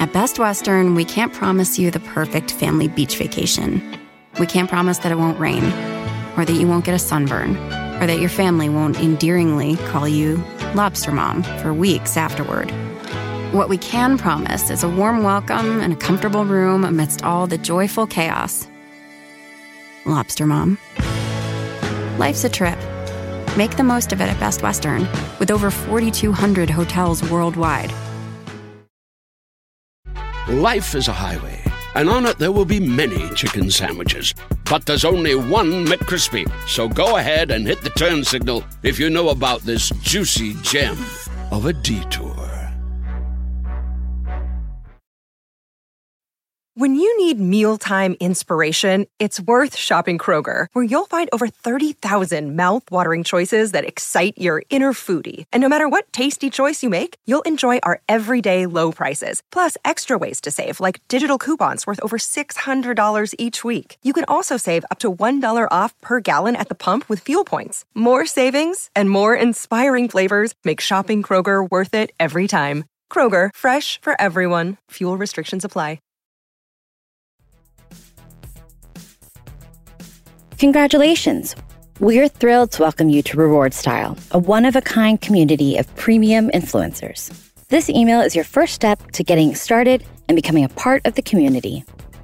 At Best Western, we can't promise you the perfect family beach vacation. We can't promise that it won't rain, or that you won't get a sunburn, or that your family won't endearingly call you Lobster Mom for weeks afterward. What we can promise is a warm welcome and a comfortable room amidst all the joyful chaos. Lobster Mom. Life's a trip. Make the most of it at Best Western, with over 4,200 hotels worldwide. Life is a highway, and on it there will be many chicken sandwiches. But there's only one McCrispy. So go ahead and hit the turn signal if you know about this juicy gem of a detour. When you need mealtime inspiration, it's worth shopping Kroger, where you'll find over 30,000 mouth-watering choices that excite your inner foodie. And no matter what tasty choice you make, you'll enjoy our everyday low prices, plus extra ways to save, like digital coupons worth over $600 each week. You can also save up to $1 off per gallon at the pump with fuel points. More savings and more inspiring flavors make shopping Kroger worth it every time. Kroger, fresh for everyone. Fuel restrictions apply. Congratulations! We're thrilled to welcome you to Reward Style, a one-of-a-kind community of premium influencers. This email is your first step to getting started and becoming a part of the community.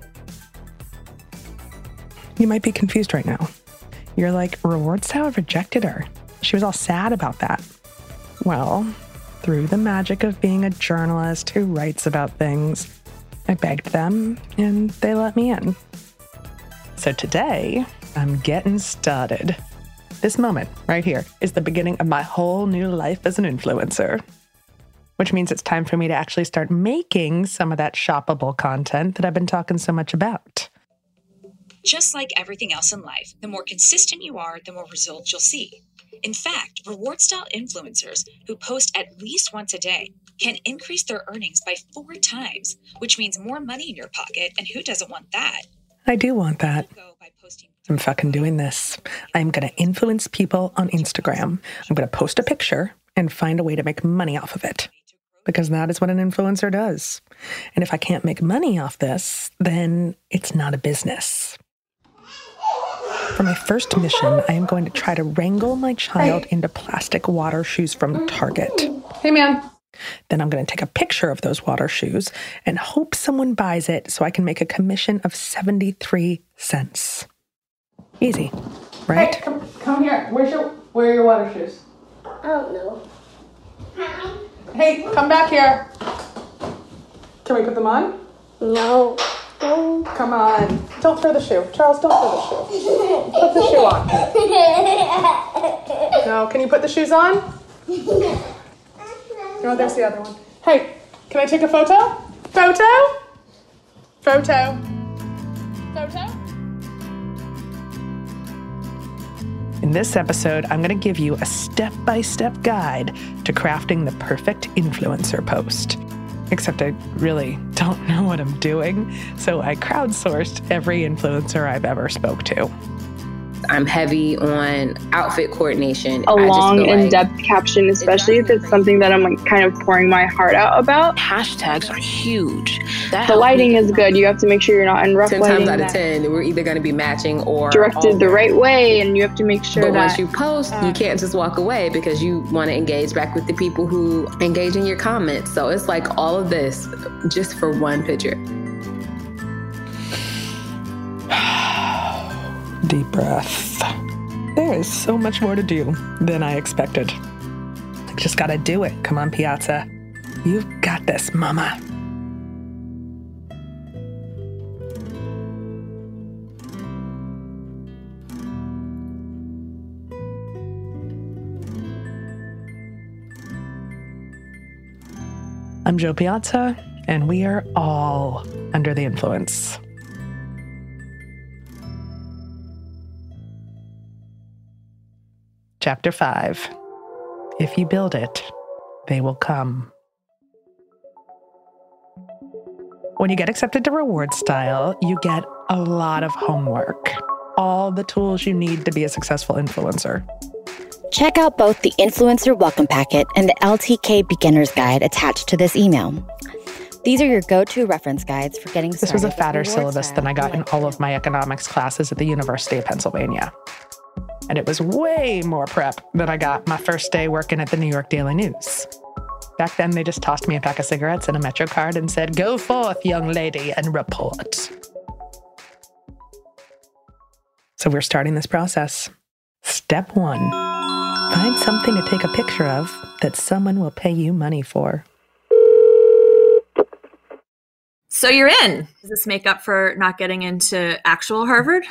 You might be confused right now. You're like, Reward Style rejected her. She was all sad about that. Well, through the magic of being a journalist who writes about things, I begged them and they let me in. So today, I'm getting started. This moment right here is the beginning of my whole new life as an influencer, which means it's time for me to actually start making some of that shoppable content that I've been talking so much about. Just like everything else in life, the more consistent you are, the more results you'll see. In fact, reward-style influencers who post at least once a day can increase their earnings by 4 times, which means more money in your pocket, and who doesn't want that? I do want that. I'm fucking doing this. I'm going to influence people on Instagram. I'm going to post a picture and find a way to make money off of it. Because that is what an influencer does. And if I can't make money off this, then it's not a business. For my first mission, I am going to try to wrangle my child into plastic water shoes from Target. Hey, man. Then I'm going to take a picture of those water shoes and hope someone buys it so I can make a commission of 73 cents. Easy, right? Hey, come here. Where are your water shoes? I don't know. Hey, come back here. Can we put them on? No. Come on. Don't throw the shoe. Charles, don't throw the shoe. Put the shoe on. No, can you put the shoes on? Oh, there's the other one. Hey, can I take a photo? Photo? Photo. Photo? In this episode, I'm going to give you a step-by-step guide to crafting the perfect influencer post. Except I really don't know what I'm doing, so I crowdsourced every influencer I've ever spoke to. I'm heavy on outfit coordination. A long, in-depth caption, especially if it's something that I'm like kind of pouring my heart out about. Hashtags are huge. The lighting is good. You have to make sure you're not in rough 10 lighting. 10 times out of 10, we're either going to be matching or directed the right way, and you have to make sure but that... once you post, you can't just walk away because you want to engage back with the people who engage in your comments. So it's like all of this just for one picture. Deep breath. There is so much more to do than I expected. I just gotta do it. Come on, Piazza. You've got this, mama. I'm Joe Piazza, and we are all under the influence. Chapter 5. If you build it, they will come. When you get accepted to Reward Style, you get a lot of homework. All the tools you need to be a successful influencer. Check out both the Influencer Welcome Packet and the LTK Beginner's Guide attached to this email. These are your go-to reference guides for getting started. This was a fatter syllabus than I got in all of my economics classes at the University of Pennsylvania. And it was way more prep than I got my first day working at the New York Daily News. Back then, they just tossed me a pack of cigarettes and a Metro card and said, "Go forth, young lady, and report." So we're starting this process. Step 1, find something to take a picture of that someone will pay you money for. So you're in. Does this make up for not getting into actual Harvard?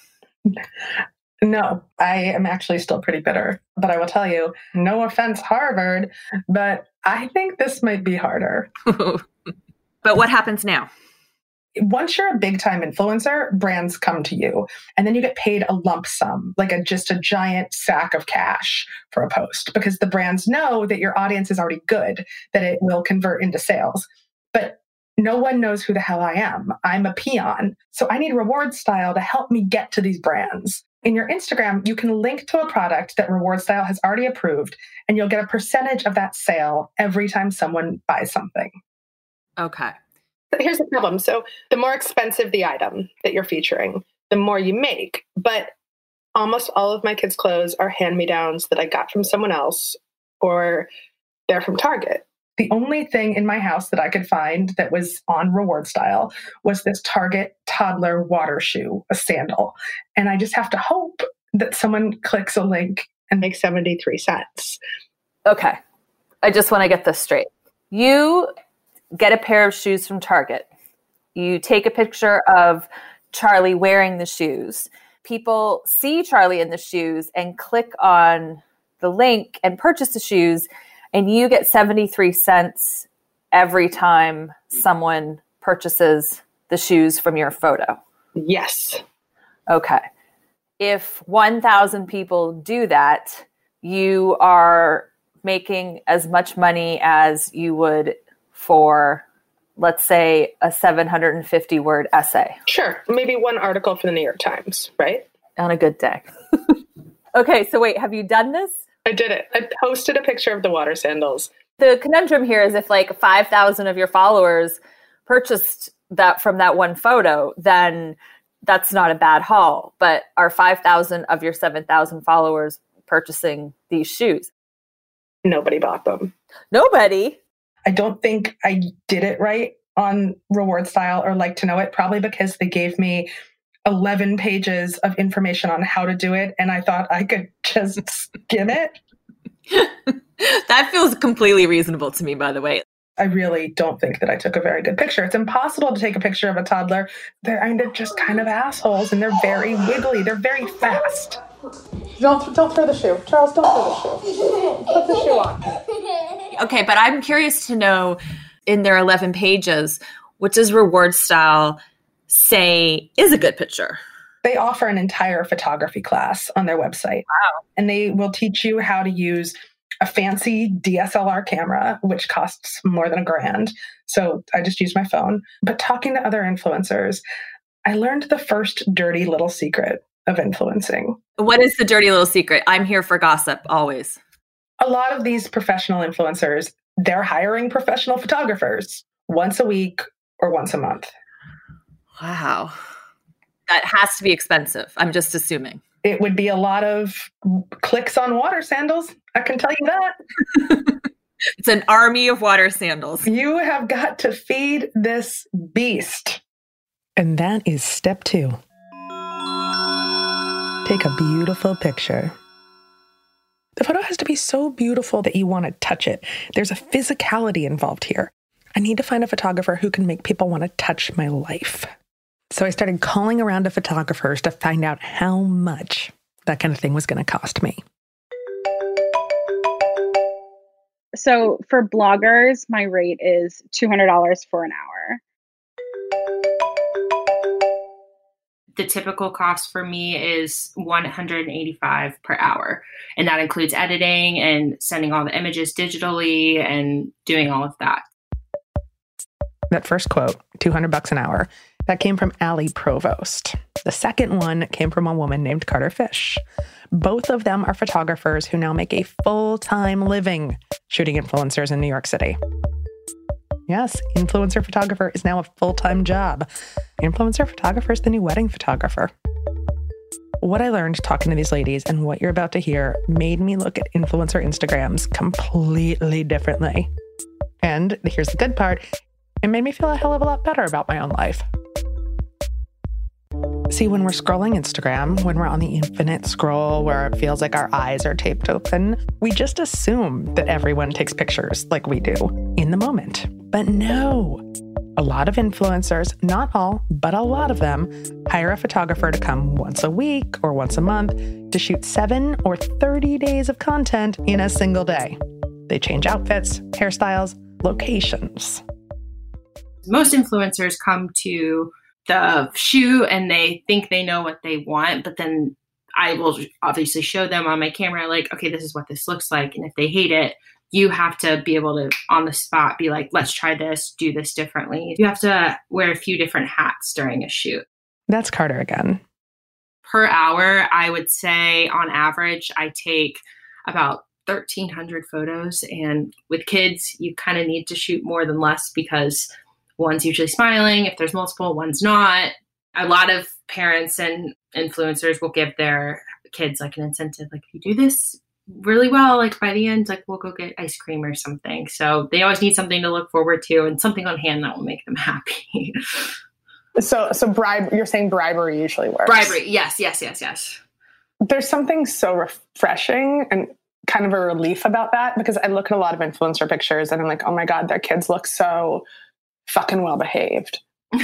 No, I am actually still pretty bitter. But I will tell you, no offense, Harvard, but I think this might be harder. But what happens now? Once you're a big-time influencer, brands come to you, and then you get paid a lump sum, like just a giant sack of cash for a post, because the brands know that your audience is already good, that it will convert into sales. But no one knows who the hell I am. I'm a peon. So I need Reward Style to help me get to these brands. In your Instagram, you can link to a product that Reward Style has already approved, and you'll get a percentage of that sale every time someone buys something. Okay. Here's the problem. So the more expensive the item that you're featuring, the more you make. But almost all of my kids' clothes are hand-me-downs that I got from someone else, or they're from Target. The only thing in my house that I could find that was on Reward Style was this Target toddler water shoe, a sandal. And I just have to hope that someone clicks a link and makes 73 cents. Okay. I just want to get this straight. You get a pair of shoes from Target. You take a picture of Charlie wearing the shoes. People see Charlie in the shoes and click on the link and purchase the shoes. And you get 73 cents every time someone purchases the shoes from your photo. Yes. Okay. If 1,000 people do that, you are making as much money as you would for, let's say, a 750-word essay. Sure. Maybe one article for the New York Times, right? On a good day. Okay, so wait, have you done this? I did it. I posted a picture of the water sandals. The conundrum here is if like 5,000 of your followers purchased that from that one photo, then that's not a bad haul. But are 5,000 of your 7,000 followers purchasing these shoes? Nobody bought them. Nobody? I don't think I did it right on Reward Style or Like to Know It, probably because they gave me 11 pages of information on how to do it, and I thought I could just skim it. That feels completely reasonable to me, by the way. I really don't think that I took a very good picture. It's impossible to take a picture of a toddler. They're just kind of assholes, and they're very wiggly. They're very fast. Don't throw the shoe. Charles, don't throw the shoe. Put the shoe on. Okay, but I'm curious to know, in their 11 pages, what does Reward Style say is a good picture? They offer an entire photography class on their website. Wow. And they will teach you how to use a fancy DSLR camera, which costs more than $1,000. So I just use my phone. But talking to other influencers, I learned the first dirty little secret of influencing. What is the dirty little secret? I'm here for gossip, always. A lot of these professional influencers, they're hiring professional photographers once a week or once a month. Wow. That has to be expensive. I'm just assuming. It would be a lot of clicks on water sandals. I can tell you that. It's an army of water sandals. You have got to feed this beast. And that is step 2. Take a beautiful picture. The photo has to be so beautiful that you want to touch it. There's a physicality involved here. I need to find a photographer who can make people want to touch my life. So I started calling around to photographers to find out how much that kind of thing was going to cost me. So for bloggers, my rate is $200 for an hour. The typical cost for me is $185 per hour. And that includes editing and sending all the images digitally and doing all of that. That first quote, $200 an hour, that came from Allie Provost. The second one came from a woman named Carter Fish. Both of them are photographers who now make a full-time living shooting influencers in New York City. Yes, influencer photographer is now a full-time job. Influencer photographer is the new wedding photographer. What I learned talking to these ladies and what you're about to hear made me look at influencer Instagrams completely differently. And here's the good part. It made me feel a hell of a lot better about my own life. See, when we're scrolling Instagram, when we're on the infinite scroll where it feels like our eyes are taped open, we just assume that everyone takes pictures like we do in the moment. But no. A lot of influencers, not all, but a lot of them, hire a photographer to come once a week or once a month to shoot 7 or 30 days of content in a single day. They change outfits, hairstyles, locations. Most influencers come to the shoot and they think they know what they want, but then I will obviously show them on my camera, like, okay, this is what this looks like. And if they hate it, you have to be able to, on the spot, be like, let's try this, do this differently. You have to wear a few different hats during a shoot. That's Carter again. Per hour, I would say on average, I take about 1,300 photos. And with kids, you kind of need to shoot more than less because one's usually smiling. If there's multiple, one's not. A lot of parents and influencers will give their kids like an incentive. Like, if you do this really well, like by the end, like we'll go get ice cream or something. So they always need something to look forward to and something on hand that will make them happy. So you're saying bribery usually works? Bribery, yes. There's something so refreshing and kind of a relief about that, because I look at a lot of influencer pictures and I'm like, oh my God, their kids look so fucking well behaved.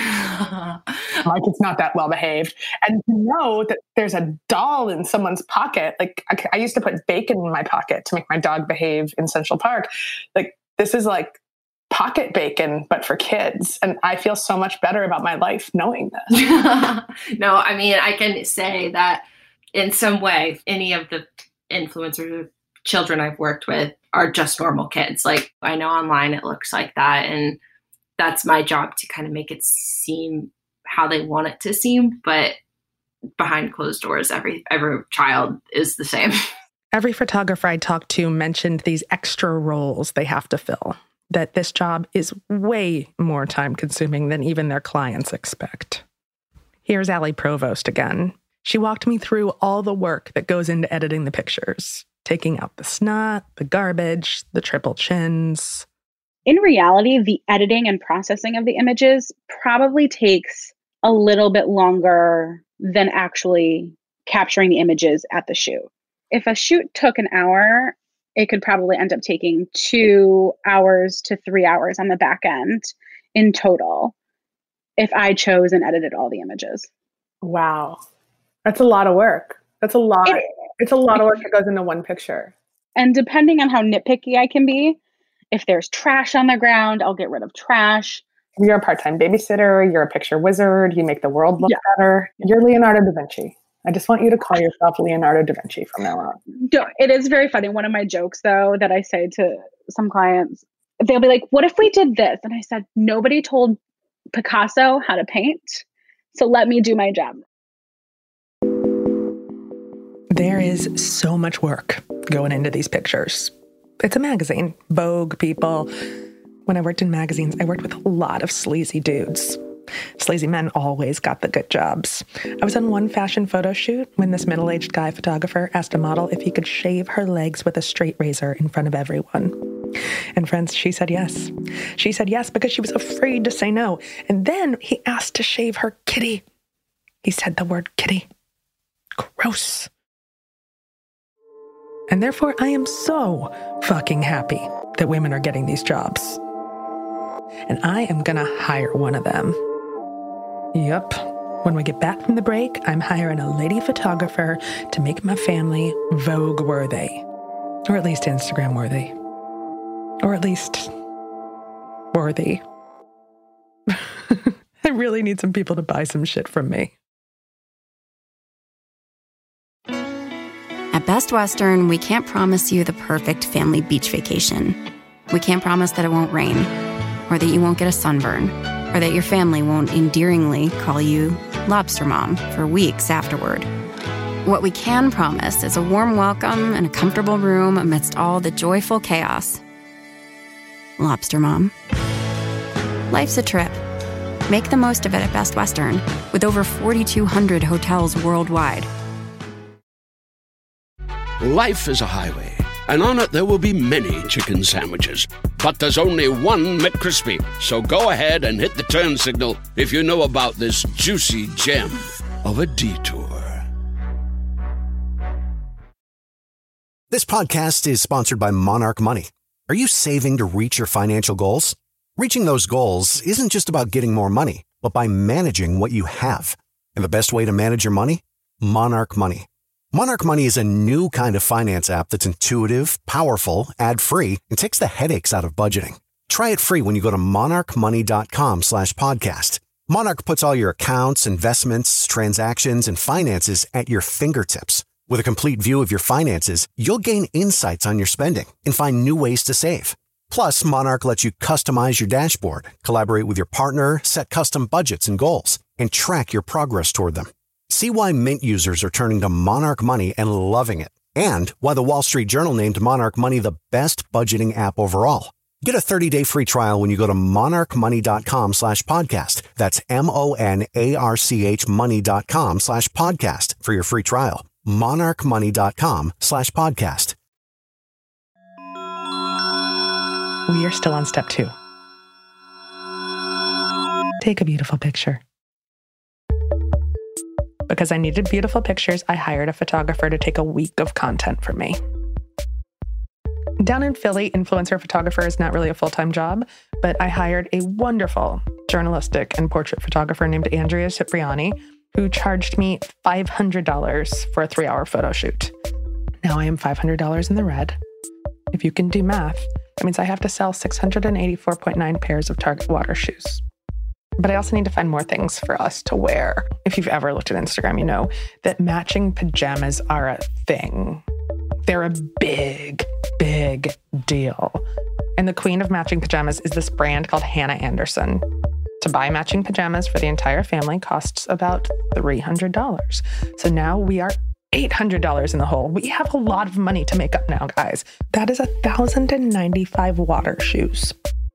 Like, it's not that well behaved. And to know that there's a doll in someone's pocket, like I used to put bacon in my pocket to make my dog behave in Central Park. Like, this is like pocket bacon, but for kids. And I feel so much better about my life knowing this. No, I mean, I can say that in some way, any of the influencer children I've worked with are just normal kids. Like, I know online it looks like that. And that's my job, to kind of make it seem how they want it to seem. But behind closed doors, every child is the same. Every photographer I talked to mentioned these extra roles they have to fill, that this job is way more time consuming than even their clients expect. Here's Allie Provost again. She walked me through all the work that goes into editing the pictures, taking out the snot, the garbage, the triple chins. In reality, the editing and processing of the images probably takes a little bit longer than actually capturing the images at the shoot. If a shoot took an hour, it could probably end up taking 2 hours to 3 hours on the back end in total if I chose and edited all the images. Wow. That's a lot of work. It's a lot of work that goes into one picture. And depending on how nitpicky I can be, if there's trash on the ground, I'll get rid of trash. You're a part-time babysitter. You're a picture wizard. You make the world look better. You're Leonardo da Vinci. I just want you to call yourself Leonardo da Vinci from now on. It is very funny. One of my jokes, though, that I say to some clients, they'll be like, what if we did this? And I said, nobody told Picasso how to paint, so let me do my job. There is so much work going into these pictures. It's a magazine. Vogue, People. When I worked in magazines, I worked with a lot of sleazy dudes. Sleazy men always got the good jobs. I was on one fashion photo shoot when this middle-aged guy photographer asked a model if he could shave her legs with a straight razor in front of everyone. And friends, she said yes. She said yes because she was afraid to say no. And then he asked to shave her kitty. He said the word kitty. Gross. And therefore, I am so fucking happy that women are getting these jobs. And I am gonna hire one of them. Yep. When we get back from the break, I'm hiring a lady photographer to make my family Vogue-worthy. Or at least Instagram-worthy. Or at least worthy. I really need some people to buy some shit from me. At Best Western, we can't promise you the perfect family beach vacation. We can't promise that it won't rain, or that you won't get a sunburn, or that your family won't endearingly call you Lobster Mom for weeks afterward. What we can promise is a warm welcome and a comfortable room amidst all the joyful chaos. Lobster Mom. Life's a trip. Make the most of it at Best Western, with over 4,200 hotels worldwide. Life is a highway, and on it there will be many chicken sandwiches. But there's only one McCrispy. So go ahead and hit the turn signal if you know about this juicy gem of a detour. This podcast is sponsored by Monarch Money. Are you saving to reach your financial goals? Reaching those goals isn't just about getting more money, but by managing what you have. And the best way to manage your money? Monarch Money. Monarch Money is a new kind of finance app that's intuitive, powerful, ad-free, and takes the headaches out of budgeting. Try it free when you go to monarchmoney.com/podcast. Monarch puts all your accounts, investments, transactions, and finances at your fingertips. With a complete view of your finances, you'll gain insights on your spending and find new ways to save. Plus, Monarch lets you customize your dashboard, collaborate with your partner, set custom budgets and goals, and track your progress toward them. See why Mint users are turning to Monarch Money and loving it, and why the Wall Street Journal named Monarch Money the best budgeting app overall. Get a 30-day free trial when you go to monarchmoney.com/podcast. That's MONARCH money.com/podcast for your free trial. monarchmoney.com/podcast. We are still on step 2. Take a beautiful picture. Because I needed beautiful pictures, I hired a photographer to take a week of content for me. Down in Philly, influencer photographer is not really a full-time job, but I hired a wonderful journalistic and portrait photographer named Andrea Cipriani, who charged me $500 for a 3-hour photo shoot. Now I am $500 in the red. If you can do math, that means I have to sell 684.9 pairs of Target water shoes. But I also need to find more things for us to wear. If you've ever looked at Instagram, you know that matching pajamas are a thing. They're a big, big deal. And the queen of matching pajamas is this brand called Hannah Anderson. To buy matching pajamas for the entire family costs about $300. So now we are $800 in the hole. We have a lot of money to make up now, guys. That is 1,095 water shoes.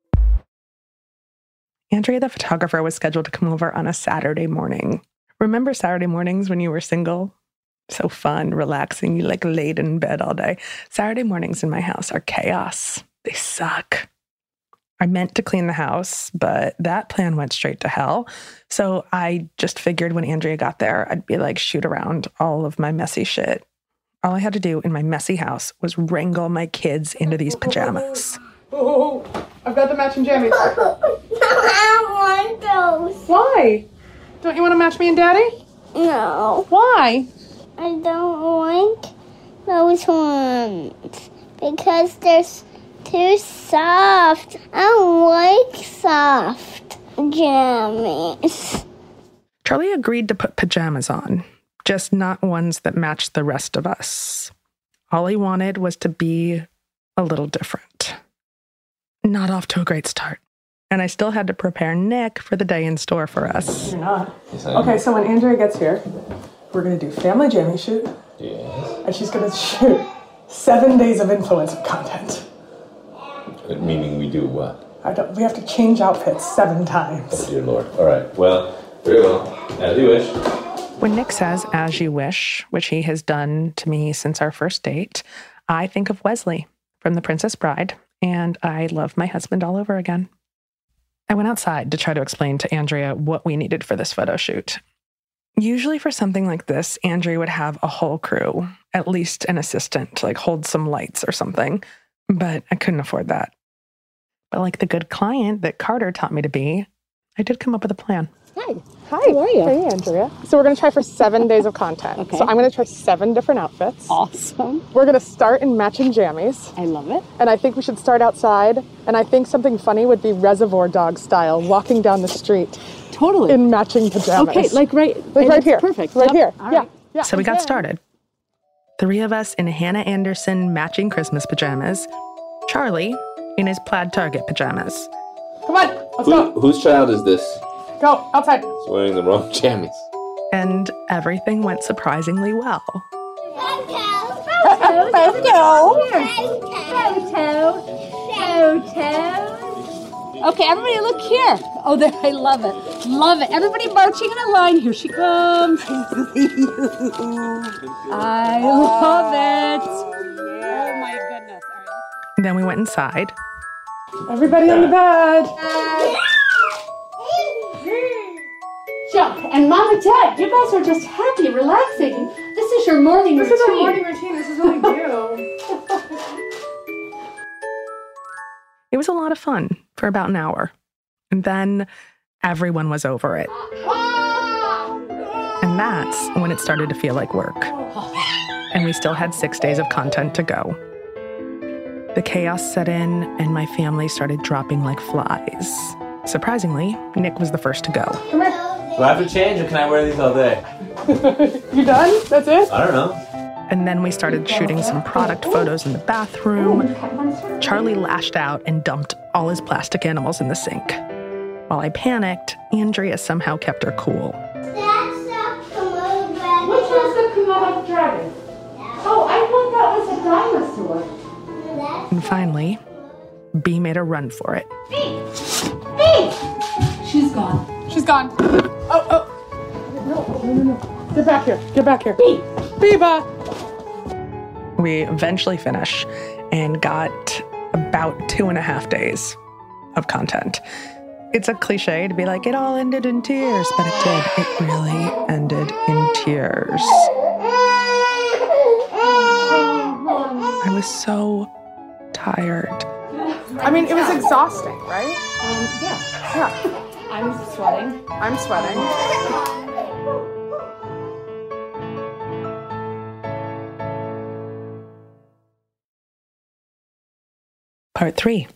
Andrea, the photographer, was scheduled to come over on a Saturday morning. Remember Saturday mornings when you were single? So fun, relaxing. You laid in bed all day. Saturday mornings in my house are chaos. They suck. I meant to clean the house, but that plan went straight to hell. So I just figured when Andrea got there, I'd be shoot around all of my messy shit. All I had to do in my messy house was wrangle my kids into these pajamas. Oh, I've got the matching jammies. I want those. Why? Don't you want to match me and Daddy? No. Why? I don't like those ones because they're too soft. I don't like soft jammies. Charlie agreed to put pajamas on, just not ones that matched the rest of us. All he wanted was to be a little different. Not off to a great start. And I still had to prepare Nick for the day in store for us. You're not. Yes, okay, so when Andrea gets here, we're going to do family jammy shoot. Yes. And she's going to shoot 7 days of influencer content. Meaning we do what? We have to change outfits 7 times. Oh, dear Lord. All right. Well, very well. As you wish. When Nick says, as you wish, which he has done to me since our first date, I think of Wesley from The Princess Bride, and I love my husband all over again. I went outside to try to explain to Andrea what we needed for this photo shoot. Usually for something like this, Andrea would have a whole crew, at least an assistant to hold some lights or something, but I couldn't afford that. But like the good client that Carter taught me to be, I did come up with a plan. Hi. How are you? Hey, Andrea. So we're going to try for 7 days of content. Okay. So I'm going to try 7 different outfits. Awesome. We're going to start in matching jammies. I love it. And I think we should start outside. And I think something funny would be Reservoir Dog style, walking down the street. Totally. In matching pajamas. Okay, like right here. Perfect. Right here. All right. Yeah. So we got started. 3 of us in Hannah Anderson matching Christmas pajamas. Charlie in his plaid Target pajamas. Come on, let's go. Whose child is this? Go, outside. He's wearing the wrong jammies. And everything went surprisingly well. Okay, everybody look here. Oh, there, I love it. Love it. Everybody marching in a line. Here she comes. I love it. Oh, my goodness. All right. Then we went inside. Everybody on the bed. Chuck and Mom and Dad, you guys are just happy, relaxing. This is your morning routine. This is our morning routine. This is what we do. It was a lot of fun for about an hour. And then everyone was over it. And that's when it started to feel like work. And we still had 6 days of content to go. The chaos set in, and my family started dropping like flies. Surprisingly, Nick was the first to go. Come here. Do I have to change or can I wear these all day? You done? That's it? I don't know. And then we started shooting some product photos in the bathroom. Charlie lashed out and dumped all his plastic animals in the sink. While I panicked, Andrea somehow kept her cool. That's the Komodo dragon. Which one's the Komodo dragon? Oh, I thought that was a dinosaur. And finally, Bee made a run for it. Bee! She's gone. She's gone. Oh. No. Get back here. Get back here. Bee! Biba! We eventually finished and got about 2.5 days of content. It's a cliche to be like, it all ended in tears, but it did. It really ended in tears. I was so tired. I mean, it was exhausting, right? Yeah. I'm sweating. I'm sweating. Part 3.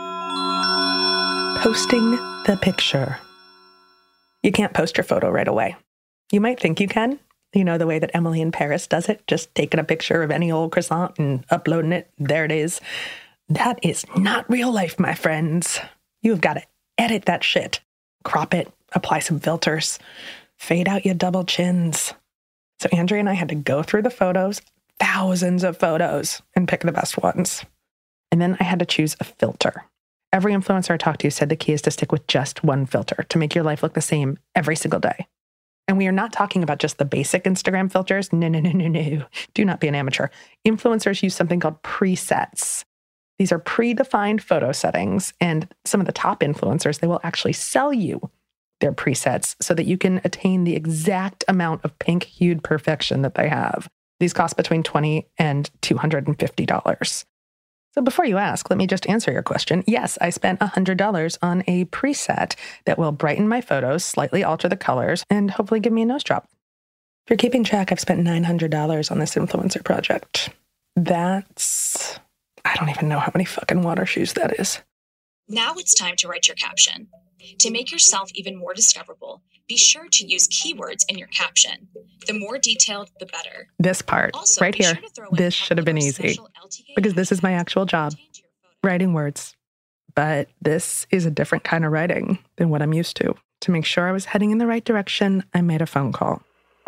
Posting the picture. You can't post your photo right away. You might think you can. You know, the way that Emily in Paris does it, just taking a picture of any old croissant and uploading it. There it is. That is not real life, my friends. You've got to edit that shit. Crop it, apply some filters, fade out your double chins. So Andrea and I had to go through the photos, thousands of photos, and pick the best ones. And then I had to choose a filter. Every influencer I talked to said the key is to stick with just one filter to make your life look the same every single day. And we are not talking about just the basic Instagram filters. No. Do not be an amateur. Influencers use something called presets. These are predefined photo settings, and some of the top influencers, they will actually sell you their presets so that you can attain the exact amount of pink-hued perfection that they have. These cost between $20 and $250. So before you ask, let me just answer your question. Yes, I spent $100 on a preset that will brighten my photos, slightly alter the colors, and hopefully give me a nose drop. If you're keeping track, I've spent $900 on this influencer project. That's... I don't even know how many fucking water shoes that is. Now it's time to write your caption. To make yourself even more discoverable, be sure to use keywords in your caption. The more detailed, the better. This part, also, right here, this should have been easy because this is my actual job, writing words. But this is a different kind of writing than what I'm used to. To make sure I was heading in the right direction, I made a phone call.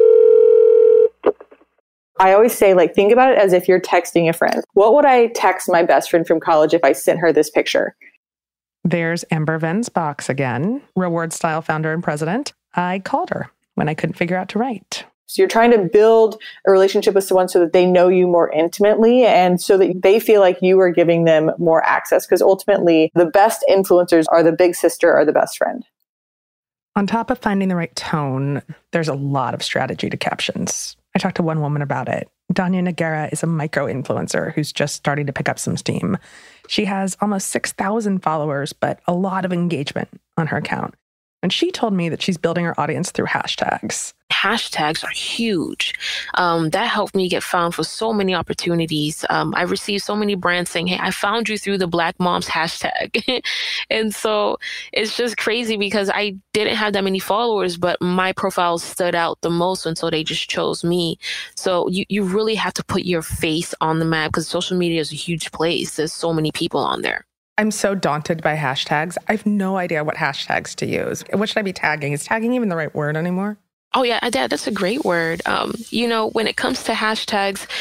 I always say, think about it as if you're texting a friend. What would I text my best friend from college if I sent her this picture? There's Amber Vensbox again, Reward Style founder and president. I called her when I couldn't figure out to write. So you're trying to build a relationship with someone so that they know you more intimately and so that they feel like you are giving them more access. Because ultimately, the best influencers are the big sister or the best friend. On top of finding the right tone, there's a lot of strategy to captions. I talked to one woman about it. Danya Nagara is a micro-influencer who's just starting to pick up some steam. She has almost 6,000 followers, but a lot of engagement on her account. And she told me that she's building her audience through hashtags. Hashtags are huge. That helped me get found for so many opportunities. I received so many brands saying, hey, I found you through the Black Moms hashtag. And so it's just crazy because I didn't have that many followers, but my profile stood out the most. And so they just chose me. So you really have to put your face on the map because social media is a huge place. There's so many people on there. I'm so daunted by hashtags. I have no idea what hashtags to use. What should I be tagging? Is tagging even the right word anymore? Oh, yeah, that's a great word. When it comes to hashtags,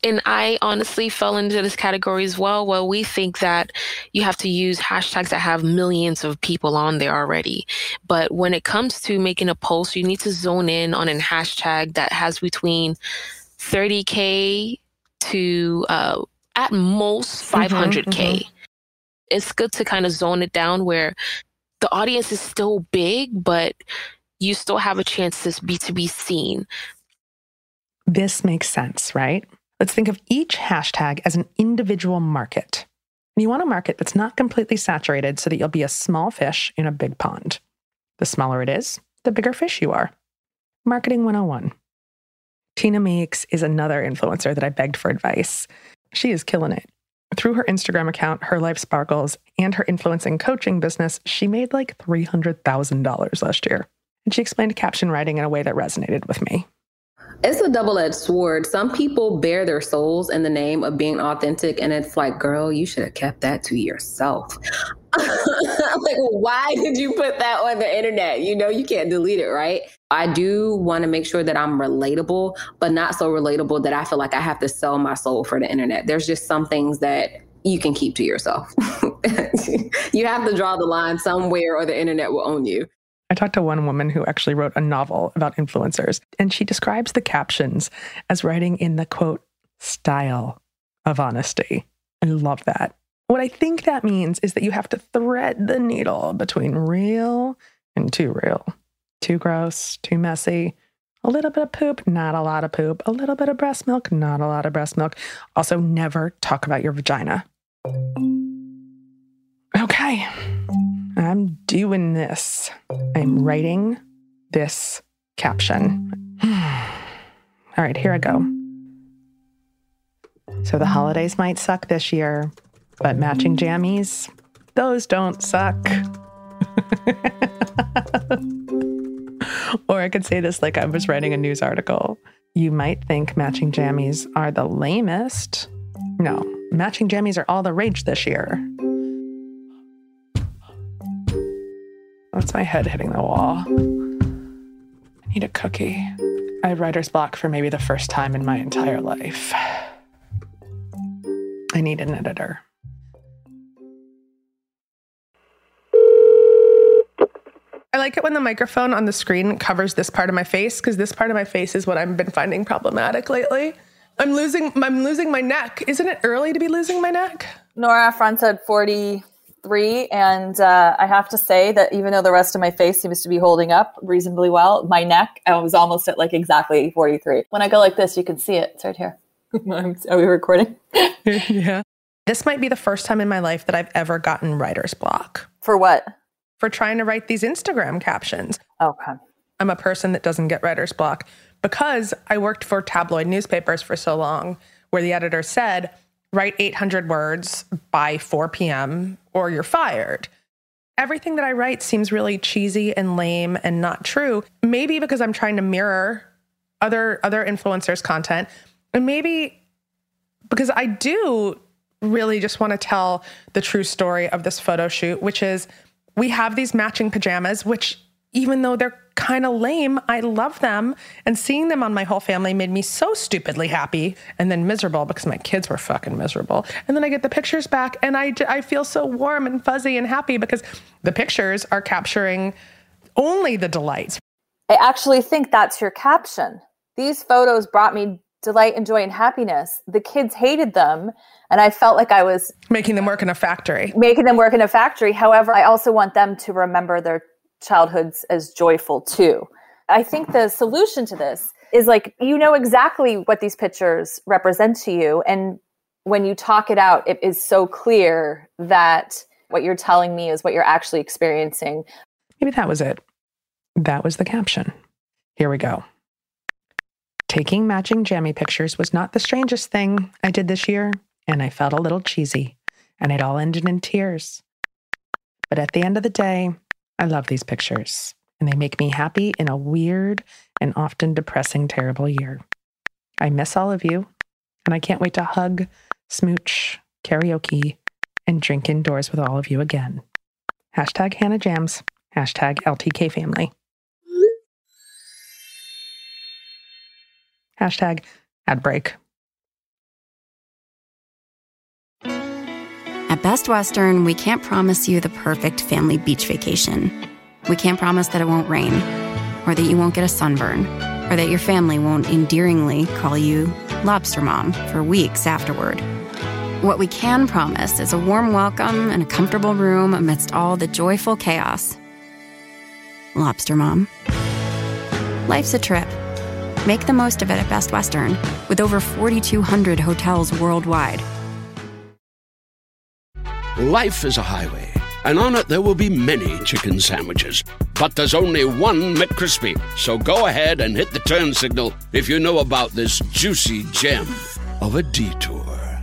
And I honestly fell into this category as well. Well, we think that you have to use hashtags that have millions of people on there already. But when it comes to making a post, you need to zone in on a hashtag that has between 30K to at most 500K. It's good to kind of zone it down where the audience is still big, but you still have a chance to be seen. This makes sense, right? Let's think of each hashtag as an individual market. And you want a market that's not completely saturated so that you'll be a small fish in a big pond. The smaller it is, the bigger fish you are. Marketing 101. Tina Meeks is another influencer that I begged for advice. She is killing it. Through her Instagram account, Her Life Sparkles, and her influencing coaching business, she made like $300,000 last year. And she explained caption writing in a way that resonated with me. It's a double-edged sword. Some people bare their souls in the name of being authentic, and it's like, girl, you should have kept that to yourself. Like, why did you put that on the internet? You know, you can't delete it, right? I do want to make sure that I'm relatable, but not so relatable that I feel like I have to sell my soul for the internet. There's just some things that you can keep to yourself. You have to draw the line somewhere or the internet will own you. I talked to one woman who actually wrote a novel about influencers, and she describes the captions as writing in the, quote, style of honesty. I love that. What I think that means is that you have to thread the needle between real and too real. Too gross, too messy. A little bit of poop, not a lot of poop. A little bit of breast milk, not a lot of breast milk. Also, never talk about your vagina. Okay. I'm doing this. I'm writing this caption. All right, here I go. So the holidays might suck this year, but matching jammies, those don't suck. Or I could say this like I was writing a news article. You might think matching jammies are the lamest. No, matching jammies are all the rage this year. That's my head hitting the wall. I need a cookie. I have writer's block for maybe the first time in my entire life. I need an editor. I like it when the microphone on the screen covers this part of my face, because this part of my face is what I've been finding problematic lately. I'm losing my neck. Isn't it early to be losing my neck? Nora Front said 43, and I have to say that even though the rest of my face seems to be holding up reasonably well, my neck, I was almost at like exactly 43. When I go like this, you can see it. It's right here. Are we recording? Yeah. This might be the first time in my life that I've ever gotten writer's block. For what? For trying to write these Instagram captions. Okay. I'm a person that doesn't get writer's block because I worked for tabloid newspapers for so long, where the editor said, write 800 words by 4 p.m. or you're fired. Everything that I write seems really cheesy and lame and not true. Maybe because I'm trying to mirror other influencers' content. And maybe because I do really just want to tell the true story of this photo shoot, which is we have these matching pajamas, which even though they're kind of lame, I love them. And seeing them on my whole family made me so stupidly happy and then miserable because my kids were fucking miserable. And then I get the pictures back and I feel so warm and fuzzy and happy because the pictures are capturing only the delights. I actually think that's your caption. These photos brought me delight and joy and happiness. The kids hated them. And I felt like I was making them work in a factory. However, I also want them to remember their childhoods as joyful too. I think the solution to this is like, you know exactly what these pictures represent to you. And when you talk it out, it is so clear that what you're telling me is what you're actually experiencing. Maybe that was it. That was the caption. Here we go. Taking matching jammy pictures was not the strangest thing I did this year, and I felt a little cheesy, and it all ended in tears. But at the end of the day, I love these pictures, and they make me happy in a weird and often depressing, terrible year. I miss all of you, and I can't wait to hug, smooch, karaoke, and drink indoors with all of you again. Hashtag Hannah Jams. Hashtag LTK family. Hashtag ad break. Best Western, we can't promise you the perfect family beach vacation. We can't promise that it won't rain, or that you won't get a sunburn, or that your family won't endearingly call you Lobster Mom for weeks afterward. What we can promise is a warm welcome and a comfortable room amidst all the joyful chaos. Lobster Mom. Life's a trip. Make the most of it at Best Western, with over 4,200 hotels worldwide. Life is a highway, and on it there will be many chicken sandwiches. But there's only one McCrispy. So go ahead and hit the turn signal if you know about this juicy gem of a detour.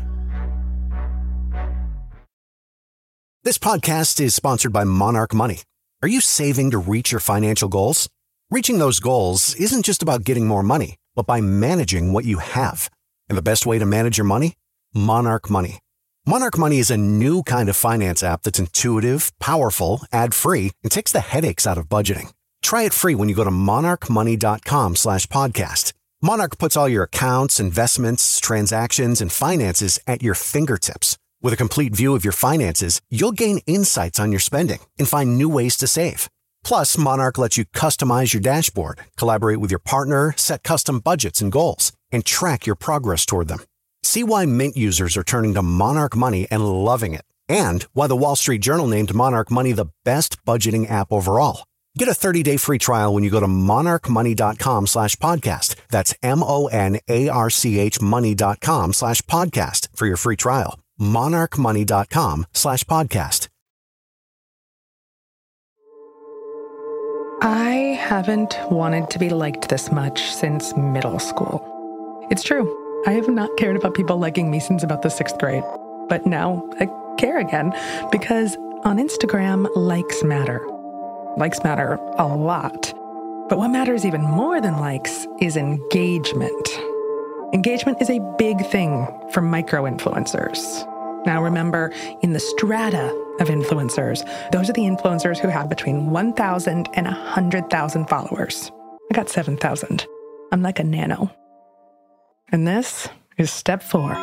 This podcast is sponsored by Monarch Money. Are you saving to reach your financial goals? Reaching those goals isn't just about getting more money, but by managing what you have. And the best way to manage your money? Monarch Money. Monarch Money is a new kind of finance app that's intuitive, powerful, ad-free, and takes the headaches out of budgeting. Try it free when you go to monarchmoney.com/podcast. Monarch puts all your accounts, investments, transactions, and finances at your fingertips. With a complete view of your finances, you'll gain insights on your spending and find new ways to save. Plus, Monarch lets you customize your dashboard, collaborate with your partner, set custom budgets and goals, and track your progress toward them. See why Mint users are turning to Monarch Money and loving it, and why the Wall Street Journal named Monarch Money the best budgeting app overall. Get a 30-day free trial when you go to monarchmoney.com/podcast. That's MONARCH money.com/podcast for your free trial. monarchmoney.com/podcast. I haven't wanted to be liked this much since middle school. It's true. I have not cared about people liking me since about the 6th grade. But now I care again because on Instagram, likes matter. Likes matter a lot. But what matters even more than likes is engagement. Engagement is a big thing for micro-influencers. Now remember, in the strata of influencers, those are the influencers who have between 1,000 and 100,000 followers. I got 7,000. I'm like a nano. And this is step 4.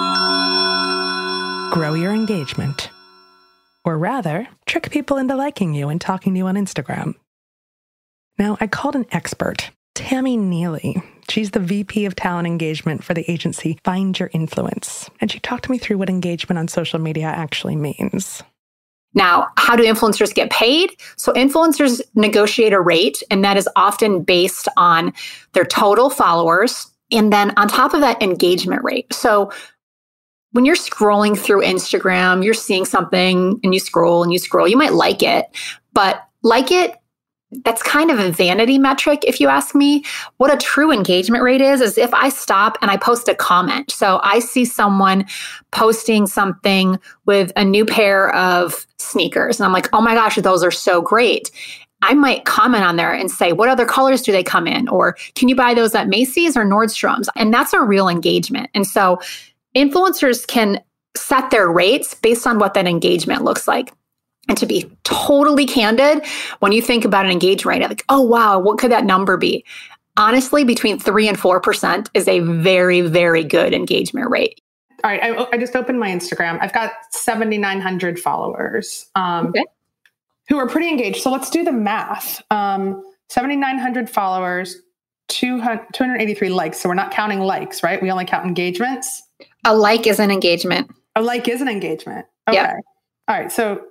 Grow your engagement. Or rather, trick people into liking you and talking to you on Instagram. Now, I called an expert, Tammy Neely. She's the VP of Talent Engagement for the agency Find Your Influence. And she talked me through what engagement on social media actually means. Now, how do influencers get paid? So influencers negotiate a rate, and that is often based on their total followers. And then on top of that, engagement rate. So when you're scrolling through Instagram, you're seeing something and you scroll, you might like it, but like it, that's kind of a vanity metric, if you ask me. What a true engagement rate is if I stop and I post a comment. So I see someone posting something with a new pair of sneakers, and I'm like, oh my gosh, those are so great. I might comment on there and say, what other colors do they come in? Or can you buy those at Macy's or Nordstrom's? And that's a real engagement. And so influencers can set their rates based on what that engagement looks like. And to be totally candid, when you think about an engagement rate, like, oh, wow, what could that number be? Honestly, between 3 and 4% is a very, very good engagement rate. All right. I just opened my Instagram. I've got 7,900 followers. Okay. Who are pretty engaged. So let's do the math. 7,900 followers, 283 likes. So we're not counting likes, right? We only count engagements. A like is an engagement. A like is an engagement. Okay. Yep. All right. So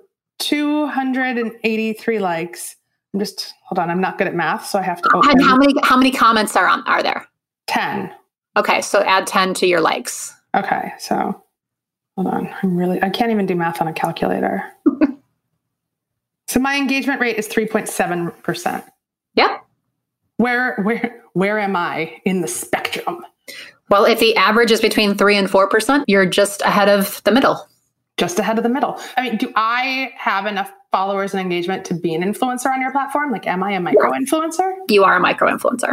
283 likes. Hold on. I'm not good at math, so I have to open. And how many comments are there? 10. Okay. So add 10 to your likes. Okay. So hold on. I can't even do math on a calculator. So my engagement rate is 3.7%. Yep. Where am I in the spectrum? Well, if the average is between 3 and 4%, you're just ahead of the middle. Just ahead of the middle. I mean, do I have enough followers and engagement to be an influencer on your platform? Like, am I a micro influencer? You are a micro influencer.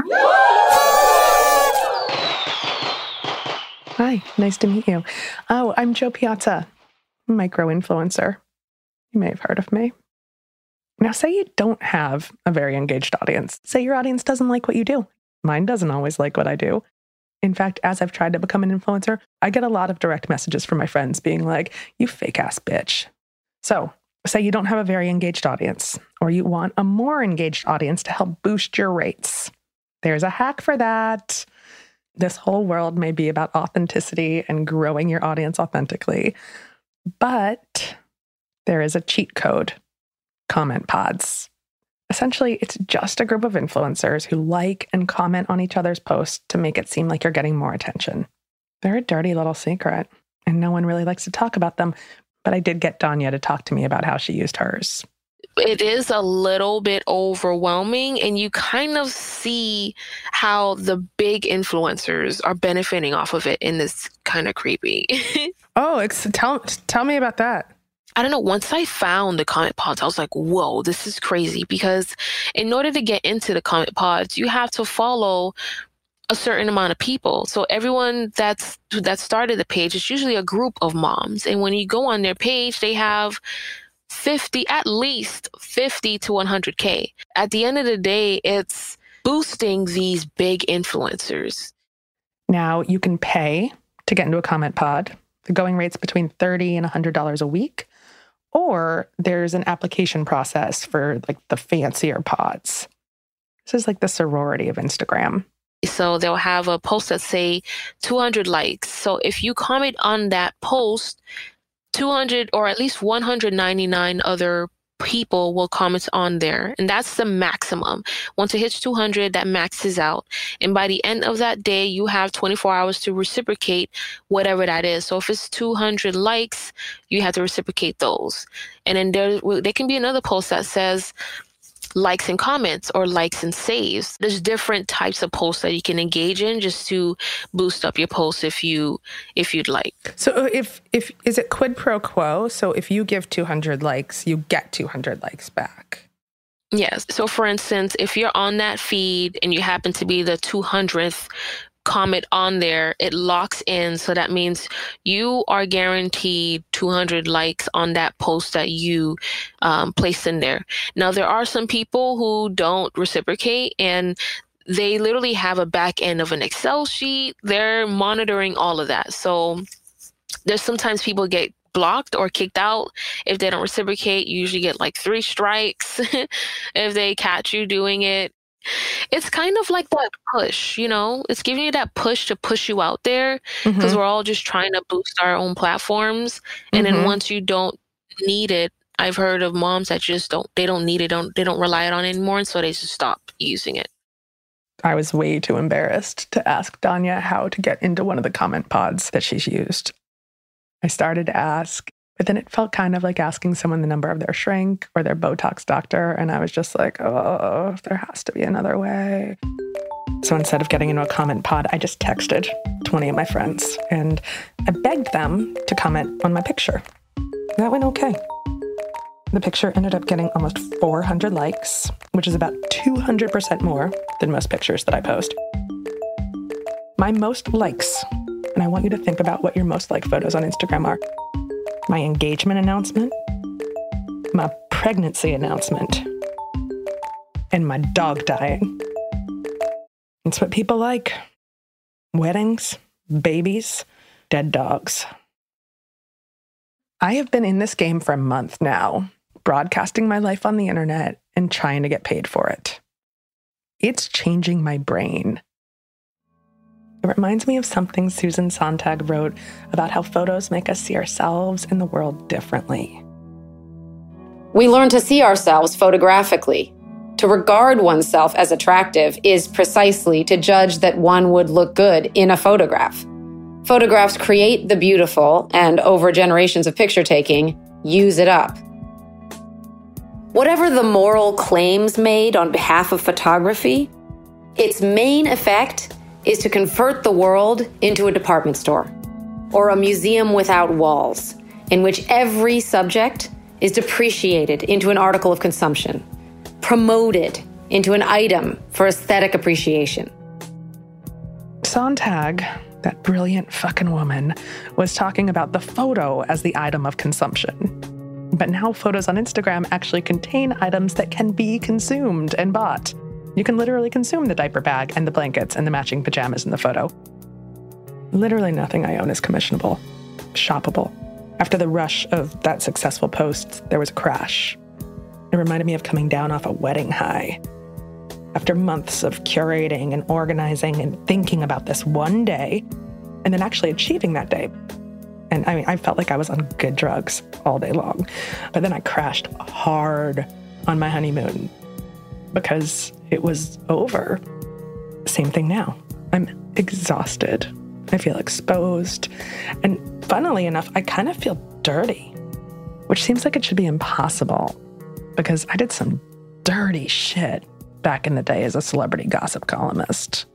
Hi, nice to meet you. Oh, I'm Joe Piazza, micro influencer. You may have heard of me. Now, say you don't have a very engaged audience. Say your audience doesn't like what you do. Mine doesn't always like what I do. In fact, as I've tried to become an influencer, I get a lot of direct messages from my friends being like, you fake ass bitch. So say you don't have a very engaged audience, or you want a more engaged audience to help boost your rates. There's a hack for that. This whole world may be about authenticity and growing your audience authentically, but there is a cheat code: comment pods. Essentially, it's just a group of influencers who like and comment on each other's posts to make it seem like you're getting more attention. They're a dirty little secret, and no one really likes to talk about them, but I did get Danya to talk to me about how she used hers. It is a little bit overwhelming, and you kind of see how the big influencers are benefiting off of it, and it's kind of creepy. Tell me about that. I don't know. Once I found the comment pods, I was like, whoa, this is crazy. Because in order to get into the comment pods, you have to follow a certain amount of people. So everyone that started the page, it's usually a group of moms. And when you go on their page, they have at least 50 to 100K. At the end of the day, it's boosting these big influencers. Now, you can pay to get into a comment pod. The going rate's between $30 and $100 a week. Or there's an application process for like the fancier pods. This is like the sorority of Instagram. So they'll have a post that say 200 likes. So if you comment on that post, 200 or at least 199 other people will comment on there. And that's the maximum. Once it hits 200, that maxes out. And by the end of that day, you have 24 hours to reciprocate whatever that is. So if it's 200 likes, you have to reciprocate those. And then there can be another post that says likes and comments or likes and saves. There's different types of posts that you can engage in just to boost up your posts if you'd like. So if is it quid pro quo? So if you give 200 likes, you get 200 likes back. Yes. So for instance, if you're on that feed and you happen to be the 200th comment on there, it locks in. So that means you are guaranteed 200 likes on that post that you placed in there. Now, there are some people who don't reciprocate, and they literally have a back end of an Excel sheet. They're monitoring all of that. So there's sometimes people get blocked or kicked out if they don't reciprocate. You usually get like 3 strikes if they catch you doing it. It's kind of like that push, it's giving you that push to push you out there, because we're all just trying to boost our own platforms. And then once you don't need it, I've heard of moms that just don't need it. They don't rely on it anymore. And so they just stop using it. I was way too embarrassed to ask Danya how to get into one of the comment pods that she's used. I started to ask, but then it felt kind of like asking someone the number of their shrink or their Botox doctor. And I was just like, oh, there has to be another way. So instead of getting into a comment pod, I just texted 20 of my friends and I begged them to comment on my picture. That went okay. The picture ended up getting almost 400 likes, which is about 200% more than most pictures that I post. My most likes, and I want you to think about what your most liked photos on Instagram are. My engagement announcement, my pregnancy announcement, and my dog dying. It's what people like. Weddings, babies, dead dogs. I have been in this game for a month now, broadcasting my life on the internet and trying to get paid for it. It's changing my brain. It reminds me of something Susan Sontag wrote about how photos make us see ourselves and the world differently. We learn to see ourselves photographically. To regard oneself as attractive is precisely to judge that one would look good in a photograph. Photographs create the beautiful, and over generations of picture taking, use it up. Whatever the moral claims made on behalf of photography, its main effect is to convert the world into a department store or a museum without walls, in which every subject is depreciated into an article of consumption, promoted into an item for aesthetic appreciation. Sontag, that brilliant fucking woman, was talking about the photo as the item of consumption. But now photos on Instagram actually contain items that can be consumed and bought. You can literally consume the diaper bag and the blankets and the matching pajamas in the photo. Literally nothing I own is commissionable, shoppable. After the rush of that successful post, there was a crash. It reminded me of coming down off a wedding high. After months of curating and organizing and thinking about this one day, and then actually achieving that day. And I mean, I felt like I was on good drugs all day long. But then I crashed hard on my honeymoon because it was over. Same thing now. I'm exhausted. I feel exposed. And funnily enough, I kind of feel dirty, which seems like it should be impossible because I did some dirty shit back in the day as a celebrity gossip columnist.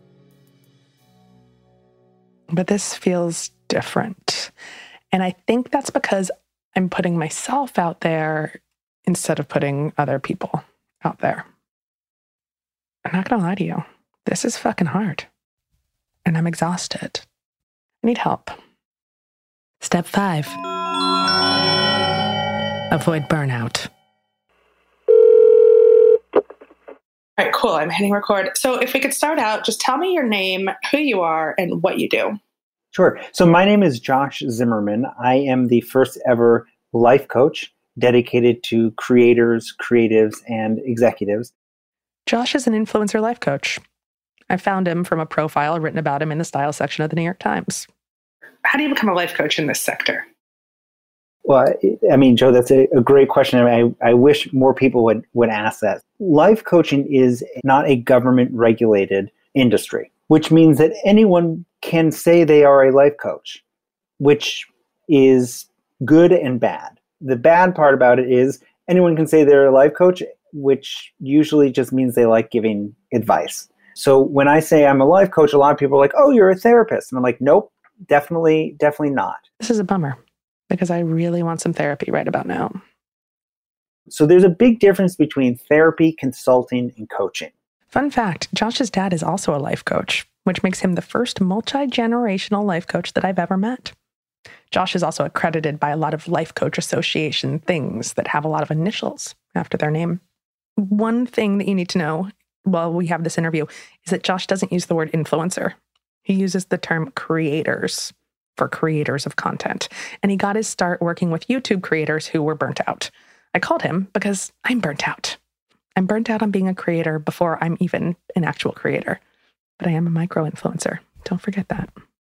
But this feels different. And I think that's because I'm putting myself out there instead of putting other people out there. I'm not going to lie to you. This is fucking hard. And I'm exhausted. I need help. Step 5. Avoid burnout. All right, cool. I'm hitting record. So if we could start out, just tell me your name, who you are, and what you do. Sure. So my name is Josh Zimmerman. I am the first ever life coach dedicated to creators, creatives, and executives. Josh is an influencer life coach. I found him from a profile written about him in the style section of the New York Times. How do you become a life coach in this sector? Well, I mean, Joe, that's a great question. I wish more people would ask that. Life coaching is not a government-regulated industry, which means that anyone can say they are a life coach, which is good and bad. The bad part about it is anyone can say they're a life coach, which usually just means they like giving advice. So when I say I'm a life coach, a lot of people are like, oh, you're a therapist. And I'm like, nope, definitely not. This is a bummer because I really want some therapy right about now. So there's a big difference between therapy, consulting, and coaching. Fun fact, Josh's dad is also a life coach, which makes him the first multi-generational life coach that I've ever met. Josh is also accredited by a lot of life coach association things that have a lot of initials after their name. One thing that you need to know while we have this interview is that Josh doesn't use the word influencer. He uses the term creators for creators of content. And he got his start working with YouTube creators who were burnt out. I called him because I'm burnt out. I'm burnt out on being a creator before I'm even an actual creator. But I am a micro-influencer. Don't forget that.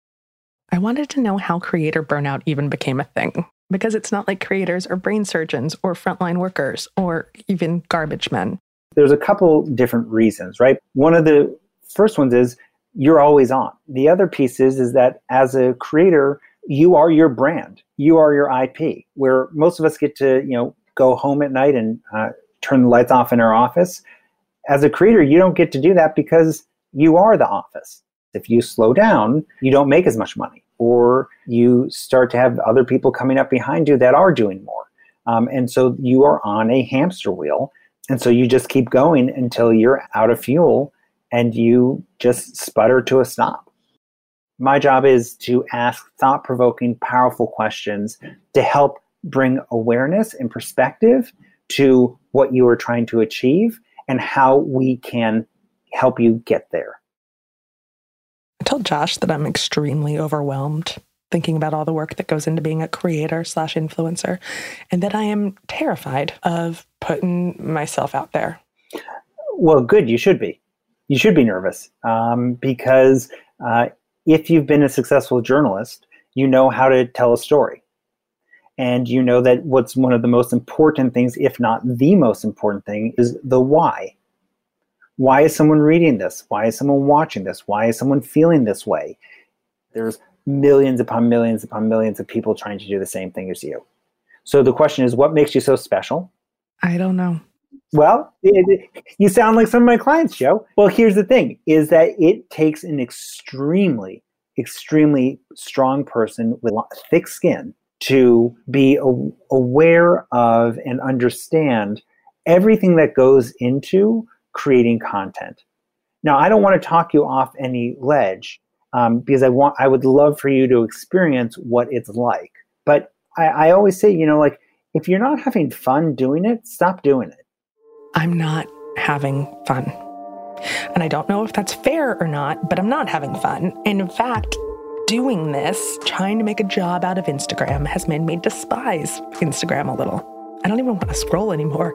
I wanted to know how creator burnout even became a thing, because it's not like creators are brain surgeons or frontline workers or even garbage men. There's a couple different reasons, right? One of the first ones is you're always on. The other piece is that as a creator, you are your brand. You are your IP, where most of us get to, go home at night and turn the lights off in our office. As a creator, you don't get to do that because you are the office. If you slow down, you don't make as much money, or you start to have other people coming up behind you that are doing more. And so you are on a hamster wheel. And so you just keep going until you're out of fuel and you just sputter to a stop. My job is to ask thought-provoking, powerful questions to help bring awareness and perspective to what you are trying to achieve and how we can help you get there. I told Josh that I'm extremely overwhelmed thinking about all the work that goes into being a creator/influencer, and that I am terrified of putting myself out there. Well, good. You should be. You should be nervous because if you've been a successful journalist, you know how to tell a story. And you know that what's one of the most important things, if not the most important thing, is the why. Why is someone reading this? Why is someone watching this? Why is someone feeling this way? There's millions upon millions upon millions of people trying to do the same thing as you. So the question is, what makes you so special? I don't know. Well, you sound like some of my clients, Joe. Well, here's the thing, is that it takes an extremely, extremely strong person with thick skin to be aware of and understand everything that goes into creating content. Now, I don't want to talk you off any ledge because I would love for you to experience what it's like. But I always say, if you're not having fun doing it, stop doing it. I'm not having fun. And I don't know if that's fair or not, but I'm not having fun. And in fact, doing this, trying to make a job out of Instagram, has made me despise Instagram a little. I don't even want to scroll anymore.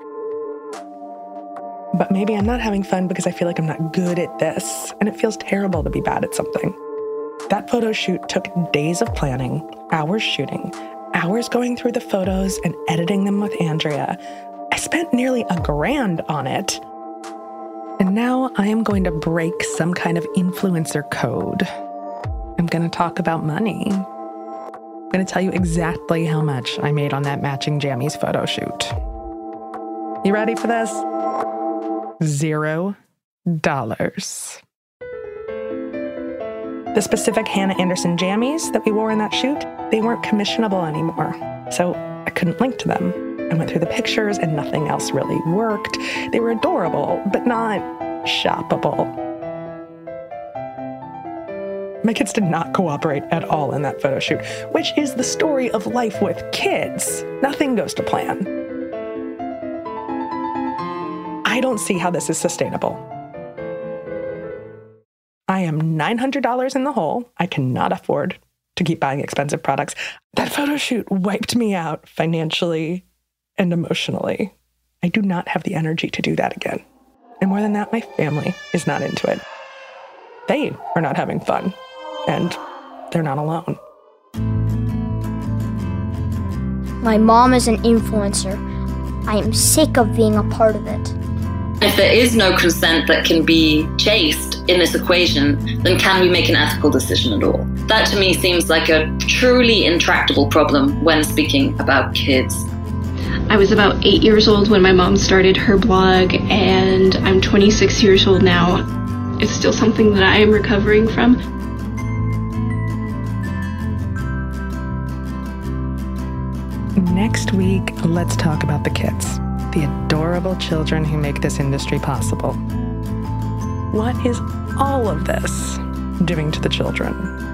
But maybe I'm not having fun because I feel like I'm not good at this, and it feels terrible to be bad at something. That photo shoot took days of planning, hours shooting, hours going through the photos and editing them with Andrea. I spent nearly $1,000 on it. And now I am going to break some kind of influencer code. I'm going to talk about money. I'm going to tell you exactly how much I made on that matching jammies photo shoot. You ready for this? $0. The specific Hannah Anderson jammies that we wore in that shoot, they weren't commissionable anymore. So I couldn't link to them. I went through the pictures and nothing else really worked. They were adorable, but not shoppable. My kids did not cooperate at all in that photo shoot, which is the story of life with kids. Nothing goes to plan. I don't see how this is sustainable. I am $900 in the hole. I cannot afford to keep buying expensive products. That photo shoot wiped me out financially and emotionally. I do not have the energy to do that again. And more than that, my family is not into it. They are not having fun, and they're not alone. My mom is an influencer. I am sick of being a part of it. If there is no consent that can be chased in this equation, then can we make an ethical decision at all? That to me seems like a truly intractable problem when speaking about kids. I was about 8 years old when my mom started her blog, and I'm 26 years old now. It's still something that I am recovering from. Next week, let's talk about the kids, the adorable children who make this industry possible. What is all of this doing to the children?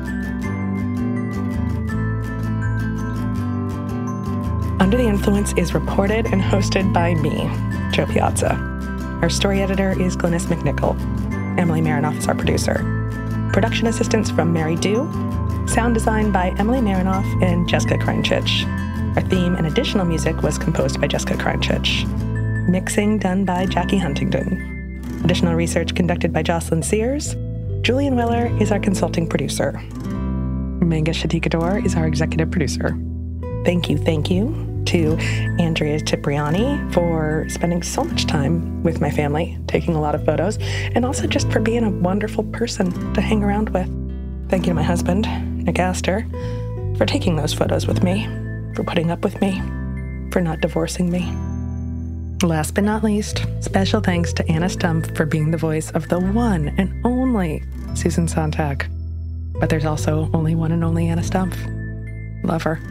Under the Influence is reported and hosted by me, Joe Piazza. Our story editor is Glynis McNichol. Emily Marinoff is our producer. Production assistance from Mary Dew. Sound design by Emily Marinoff and Jessica Kreinchich. Our theme and additional music was composed by Jessica Kreinchich. Mixing done by Jackie Huntington. Additional research conducted by Jocelyn Sears. Julian Weller is our consulting producer. Manga Shatikador is our executive producer. Thank you to Andrea Cipriani for spending so much time with my family, taking a lot of photos, and also just for being a wonderful person to hang around with. Thank you to my husband, Nick Astor, for taking those photos with me, for putting up with me, for not divorcing me. Last but not least, special thanks to Anna Stumpf for being the voice of the one and only Susan Sontag. But there's also only one and only Anna Stumpf. Love her.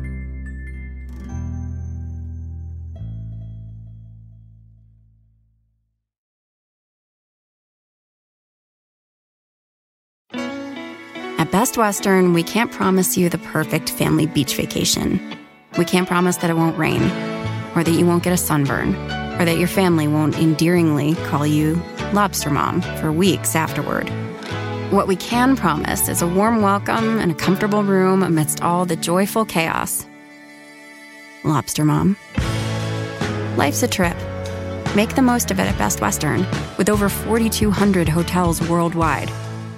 At Best Western, we can't promise you the perfect family beach vacation. We can't promise that it won't rain, or that you won't get a sunburn, or that your family won't endearingly call you Lobster Mom for weeks afterward. What we can promise is a warm welcome and a comfortable room amidst all the joyful chaos. Lobster Mom. Life's a trip. Make the most of it at Best Western, with over 4,200 hotels worldwide.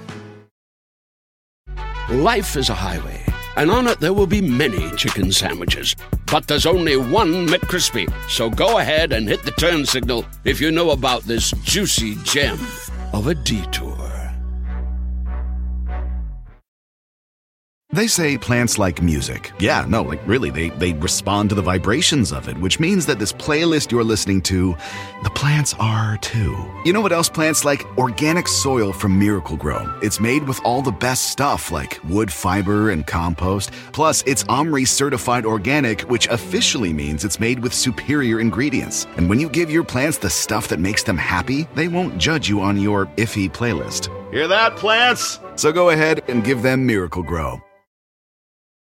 Life is a highway, and on it there will be many chicken sandwiches. But there's only one McCrispy. So go ahead and hit the turn signal if you know about this juicy gem of a detour. They say plants like music. Yeah, no, like really, they respond to the vibrations of it, which means that this playlist you're listening to, the plants are too. You know what else plants like? Organic soil from Miracle-Gro. It's made with all the best stuff like wood fiber and compost. Plus, it's OMRI certified organic, which officially means it's made with superior ingredients. And when you give your plants the stuff that makes them happy, they won't judge you on your iffy playlist. Hear that, plants? So go ahead and give them Miracle-Gro.